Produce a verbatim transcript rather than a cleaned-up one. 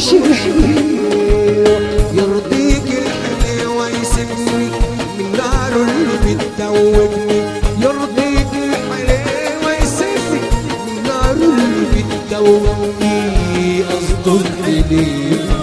الحليوة يرضيك الحليوة يسيبني من نار اللي بتدوبني يرضيك الحليوة يسيبني من نار اللي بتدوبني قصده الحليوة